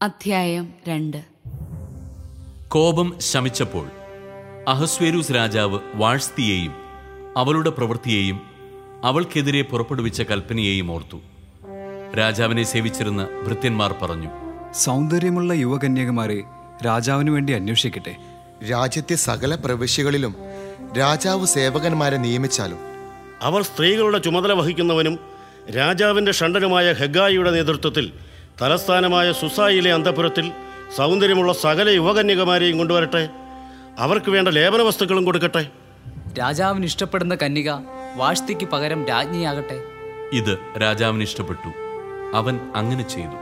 അധ്യായം 2. കോപം ശമിച്ചപ്പോൾ അഹസ്വേരൂസ് രാജാവ് വാഴ്സ്തിയെയും അവളുടെ പ്രവൃത്തിയെയും അവൾക്കെതിരെ പുറപ്പെടുവിച്ച കൽപ്പനയെയും ഓർത്തു. രാജാവിനെ സേവിച്ചിരുന്ന ഭൃത്യന്മാർ പറഞ്ഞു, സൗന്ദര്യമുള്ള യുവകന്യകമാരെ രാജാവിനു വേണ്ടി അന്വേഷിക്കട്ടെ. രാജ്യത്തെ സകല പ്രവിശ്യകളിലും രാജാവ് സേവകന്മാരെ നിയമിച്ചാലും അവർ സ്ത്രീകളുടെ ചുമതല വഹിക്കുന്നവനും രാജാവിൻ്റെ ഷണ്ഡനുമായ ഹെഗായിയുടെ നേതൃത്വത്തിൽ തലസ്ഥാനമായ സുസായിലെ അന്തഃപുരത്തിൽ സൗന്ദര്യമുള്ള സകല യുവകന്യകമാരെയും കൊണ്ടുവരട്ടെ. അവർക്ക് വേണ്ട ലേപന വസ്തുക്കളും കൊടുക്കട്ടെ. രാജാവിന് ഇഷ്ടപ്പെടുന്ന കന്യക വാഴ്സ്തിക്ക് പകരം രാജ്ഞിയാകട്ടെ. ഇത് രാജാവിന് ഇഷ്ടപ്പെട്ടു. അവൻ അങ്ങനെ ചെയ്തു.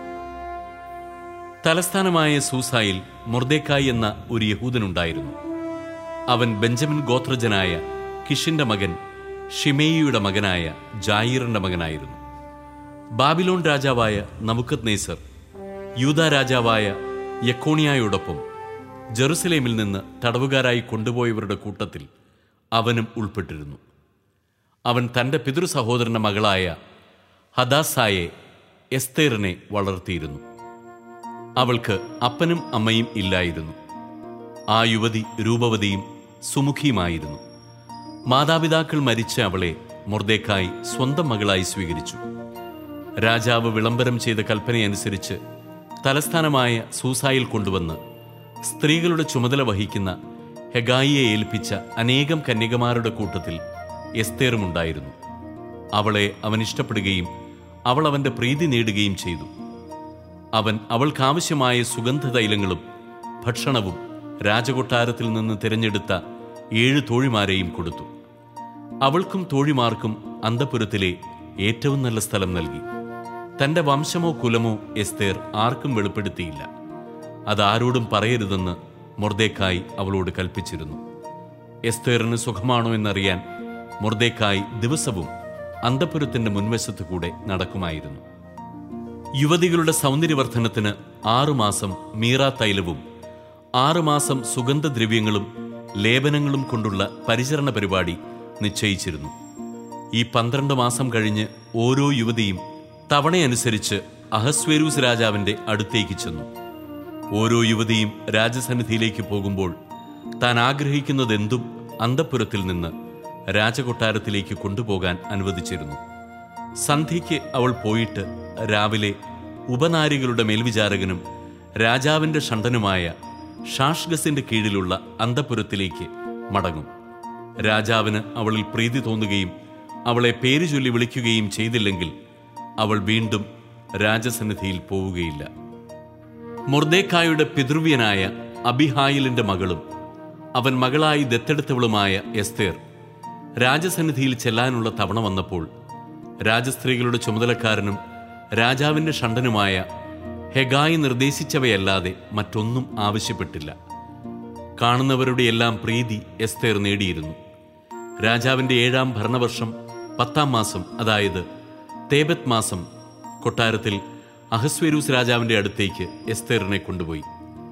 തലസ്ഥാനമായ സൂസായിൽ മൊർദെഖായി എന്ന ഒരു യഹൂദനുണ്ടായിരുന്നു. അവൻ ബെഞ്ചമിൻ ഗോത്രജനായ കിഷിന്റെ മകൻ ഷിമേയിയുടെ മകനായ ജായീറിന്റെ മകനായിരുന്നു. ബാബിലോൺ രാജാവായ നബൂഖദ്നേസർ യൂദാ രാജാവായ യെക്കോണിയായോടൊപ്പം ജെറുസലേമിൽ നിന്ന് തടവുകാരായി കൊണ്ടുപോയവരുടെ കൂട്ടത്തിൽ അവനും ഉൾപ്പെട്ടിരുന്നു. അവൻ തൻ്റെ പിതൃ സഹോദരന്റെ മകളായ ഹദാസായെ എസ്തേറിനെ വളർത്തിയിരുന്നു. അവൾക്ക് അപ്പനും അമ്മയും ഇല്ലായിരുന്നു. ആ യുവതി രൂപവതിയും സുമുഖിയുമായിരുന്നു. മാതാപിതാക്കൾ മരിച്ച അവളെ മൊർദെഖായി സ്വന്തം മകളായി സ്വീകരിച്ചു. രാജാവ് വിളംബരം ചെയ്ത കൽപ്പനയനുസരിച്ച് തലസ്ഥാനമായ സൂസായിൽ കൊണ്ടുവന്ന് സ്ത്രീകളുടെ ചുമതല വഹിക്കുന്ന ഹെഗായിയെ ഏൽപ്പിച്ച അനേകം കന്യകമാരുടെ കൂട്ടത്തിൽ എസ്തേറുമുണ്ടായിരുന്നു. അവളെ അവൻ ഇഷ്ടപ്പെടുകയും അവൾ അവൻ്റെ പ്രീതി നേടുകയും ചെയ്തു. അവൻ അവൾക്കാവശ്യമായ സുഗന്ധതൈലങ്ങളും ഭക്ഷണവും രാജകൊട്ടാരത്തിൽ നിന്ന് തിരഞ്ഞെടുത്ത 7 തോഴിമാരെയും കൊടുത്തു. അവൾക്കും തോഴിമാർക്കും അന്തഃപുരത്തിലെ ഏറ്റവും നല്ല സ്ഥലം നൽകി. തൻ്റെ വംശമോ കുലമോ എസ്തേർ ആർക്കും വെളിപ്പെടുത്തിയില്ല. അതാരോടും പറയരുതെന്ന് മൊർദെഖായി അവളോട് കൽപ്പിച്ചിരുന്നു. എസ്തേറിന് സുഖമാണോ എന്നറിയാൻ മൊർദെഖായി ദിവസവും അന്തഃപുരത്തിൻ്റെ മുൻവശത്തു കൂടെ നടക്കുമായിരുന്നു. യുവതികളുടെ സൗന്ദര്യവർദ്ധനത്തിന് 6 മാസം മീറാ തൈലവും 6 മാസം സുഗന്ധദ്രവ്യങ്ങളും ലേപനങ്ങളും കൊണ്ടുള്ള പരിചരണ പരിപാടി നിശ്ചയിച്ചിരുന്നു. ഈ 12 മാസം കഴിഞ്ഞ് ഓരോ യുവതിയും തവണയനുസരിച്ച് അഹസ്വേരൂസ് രാജാവിൻ്റെ അടുത്തേക്ക് ചെന്നു. ഓരോ യുവതിയും രാജസന്നിധിയിലേക്ക് പോകുമ്പോൾ താൻ ആഗ്രഹിക്കുന്നതെന്തും അന്തഃപുരത്തിൽ നിന്ന് രാജകൊട്ടാരത്തിലേക്ക് കൊണ്ടുപോകാൻ അനുവദിച്ചിരുന്നു. സന്ധ്യയ്ക്ക് അവൾ പോയിട്ട് രാവിലെ ഉപനാരികളുടെ മേൽവിചാരകനും രാജാവിൻ്റെ ഷണ്ഡനുമായ ഷാഷ്ഗസിന്റെ കീഴിലുള്ള അന്തഃപുരത്തിലേക്ക് മടങ്ങും. രാജാവിന് അവളിൽ പ്രീതി തോന്നുകയും അവളെ പേര് ചൊല്ലി വിളിക്കുകയും ചെയ്തില്ലെങ്കിൽ അവൾ വീണ്ടും രാജസന്നിധിയിൽ പോവുകയില്ല. മൊർദെഖായിയുടെ പിതൃവ്യനായ അബിഹായിലിന്റെ മകളും അവൻ മകളായി ദത്തെടുത്തവളുമായ എസ്തേർ രാജസന്നിധിയിൽ ചെല്ലാനുള്ള തവണ വന്നപ്പോൾ രാജസ്ത്രീകളുടെ ചുമതലക്കാരനും രാജാവിൻ്റെ ഷണ്ഡനുമായ ഹെഗായി നിർദ്ദേശിച്ചവയല്ലാതെ മറ്റൊന്നും ആവശ്യപ്പെട്ടില്ല. കാണുന്നവരുടെ എല്ലാം പ്രീതി എസ്തേർ നേടിയിരുന്നു. രാജാവിൻ്റെ 7-ാം ഭരണവർഷം 10-ാം മാസം, അതായത് തേബത്ത് മാസം, കൊട്ടാരത്തിൽ അഹസ്വേരൂസ് രാജാവിൻ്റെ അടുത്തേക്ക് എസ്തേറിനെ കൊണ്ടുപോയി.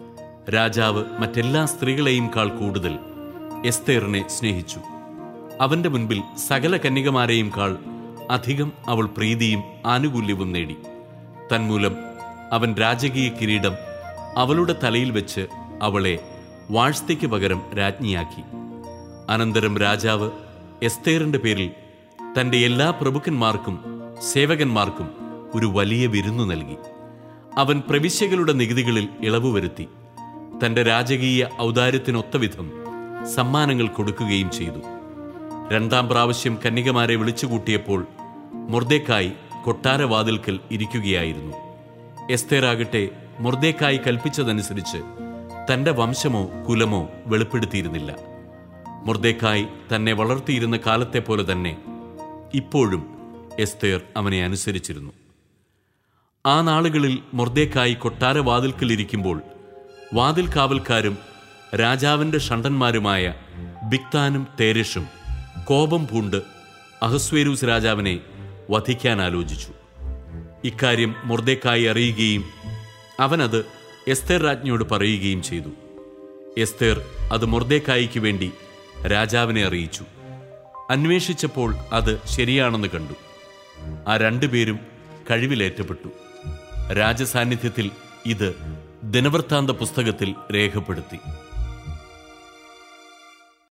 രാജാവ് മറ്റെല്ലാ സ്ത്രീകളെയും കാൾ കൂടുതൽ എസ്തേറിനെ സ്നേഹിച്ചു. അവൻ്റെ മുൻപിൽ സകല കന്യകമാരെയും കാൾ അധികം അവൾ പ്രീതിയും ആനുകൂല്യവും നേടി. തന്മൂലം അവൻ രാജകീയ കിരീടം അവളുടെ തലയിൽ വെച്ച് അവളെ വാഴ്സ്തിക്ക് പകരം രാജ്ഞിയാക്കി. അനന്തരം രാജാവ് എസ്തേറിന്റെ പേരിൽ തൻ്റെ എല്ലാ പ്രഭുക്കന്മാർക്കും സേവകന്മാർക്കും ഒരു വലിയ വിരുന്നു നൽകി. അവൻ പ്രവിശ്യകളുടെ നികുതികളിൽ ഇളവ് വരുത്തി. തൻ്റെ രാജകീയ ഔദാര്യത്തിനൊത്തവിധം സമ്മാനങ്ങൾ കൊടുക്കുകയും ചെയ്തു. 2-ാം പ്രാവശ്യം കന്യകമാരെ വിളിച്ചുകൂട്ടിയപ്പോൾ മൊർദെഖായി കൊട്ടാരവാതിൽക്കൽ ഇരിക്കുകയായിരുന്നു. എസ്തേറാകട്ടെ മൊർദെഖായി കൽപ്പിച്ചതനുസരിച്ച് തൻ്റെ വംശമോ കുലമോ വെളിപ്പെടുത്തിയിരുന്നില്ല. മൊർദെഖായി തന്നെ വളർത്തിയിരുന്ന കാലത്തെ പോലെ തന്നെ ഇപ്പോഴും എസ്തേർ അവനെ അനുസരിച്ചിരുന്നു. ആ നാളുകളിൽ മൊർദെഖായി കൊട്ടാരവാതിൽക്കൽ ഇരിക്കുമ്പോൾ വാതിൽ കാവൽക്കാരും രാജാവിൻ്റെ ഷണ്ഡന്മാരുമായ ബിഗ്താനും തേരെഷും കോപം പൂണ്ട് അഹസ്വേരൂസ് രാജാവിനെ വധിക്കാൻ ആലോചിച്ചു. ഇക്കാര്യം മൊർദെഖായി അറിയുകയും അവനത് എസ്തേർ രാജ്ഞിയോട് പറയുകയും ചെയ്തു. എസ്തേർ അത് മൊർദെഖായിക്ക് വേണ്ടി രാജാവിനെ അറിയിച്ചു. അന്വേഷിച്ചപ്പോൾ അത് ശരിയാണെന്ന് കണ്ടു. ആ 2 പേരും കഴിവിലേറ്റപ്പെട്ടു. രാജസാന്നിധ്യത്തിൽ ഇത് ദിനവൃത്താന്ത പുസ്തകത്തിൽ രേഖപ്പെടുത്തി.